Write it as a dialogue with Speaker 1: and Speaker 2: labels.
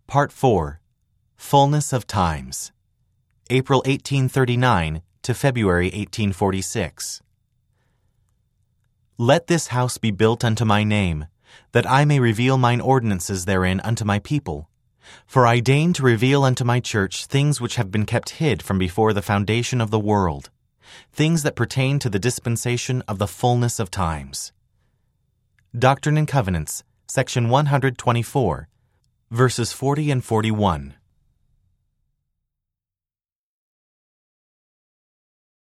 Speaker 1: Part 4. Fullness of Times. April 1839 to February 1846. Let this house be built unto my name, that I may reveal mine ordinances therein unto my people. For I deign to reveal unto my church things which have been kept hid from before the foundation of the world, things that pertain to the dispensation of the fullness of times. Doctrine and Covenants, section 124, verses 40 and 41.